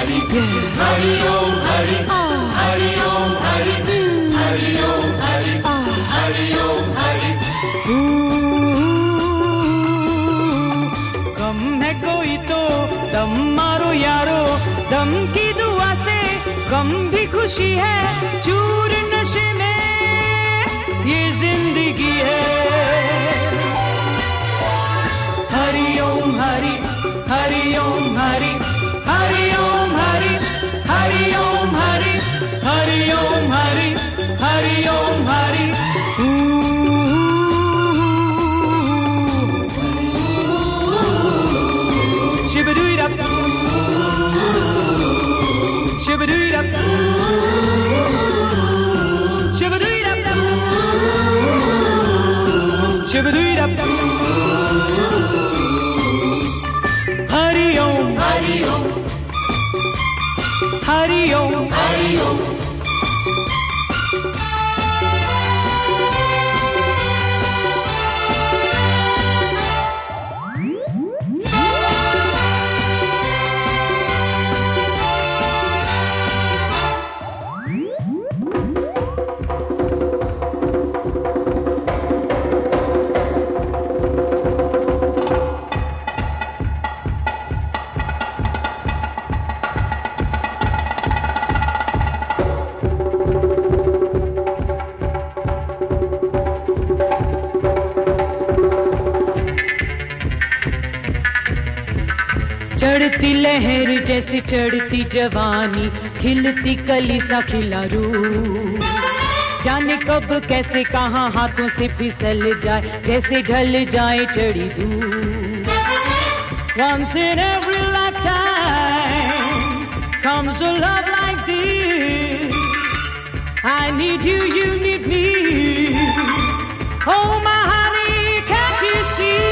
हरि हरि ओम हरि हरि ओम हरि हरि ओम हरि हरि ओम हरि। गम है कोई तो दम मारो यारो, दम की दुआ से गम भी खुशी है, चूर नशे में ये जिंदगी है। Hari Om Hari Hari Om Hari Hari Om Hari Hari Om Hari Hari Om Hari Hari Om Hari. Shibadoo-dap, shibadoo-dap, shibadoo-dap, shibadoo-dap. Hari Om, Hari Om, Hari Om, Hari Om। चढ़ती लहर जैसे चढ़ती जवानी, खिलती कली सा खिला रूह, जाने कब कैसे कहां हाथों से फिसल जाए, जैसे ढल जाए चढ़ी धूप। Once in every lifetime comes a love like this. I need you, you need me. Oh my honey, can't you see?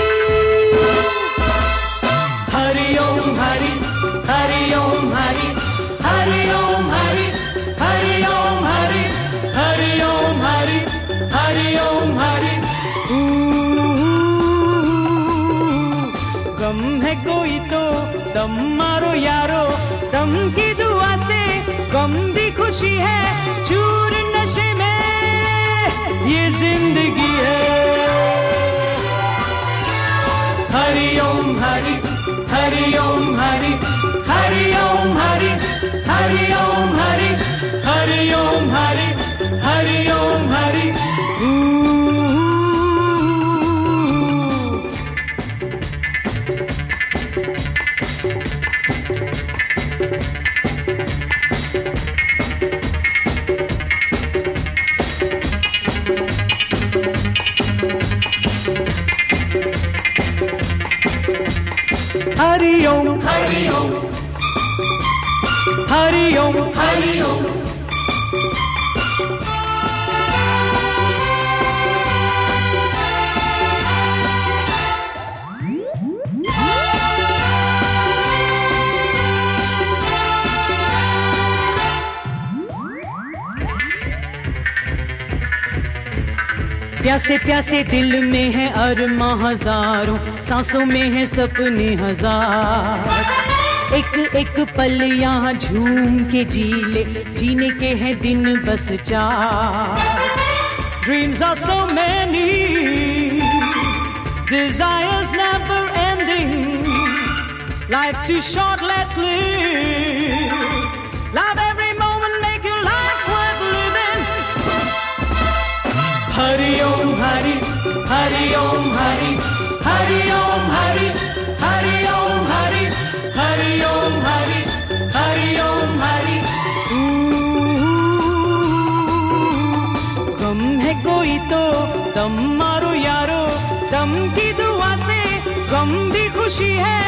Hari Om Hari Hari Om Hari Hari Om Hari Hari Om Hari Hari Om Hari Hari Om Hari। गम है कोई तो दम मारो यारो, दम की दुआ से गम भी खुशी है, चूर नशे में ये जिंदगी है। Hari Om Hari Hari Om Hari Hari Om Hari Hari Om Hari Hari Om Hari Hari Om Hari. Hari Om Hari Om, Hari Om Hari Om। प्यासे प्यासे दिल में है अरमां हजारों, सांसों में है सपने हजार, एक एक पल यहाँ झूम के जी ले, जीने के हैं दिन बस चार। Dreams are so many, desires never ending, life's too short, let's live, love every moment, make your life worth living। Hari Om Hari Hari Om Hari Hari Om Hari Hari Om Hari Hari Om Hari Hari Om Hari। गम है कोई तो दम मारो यारो, दम की दुआ से गम भी खुशी है,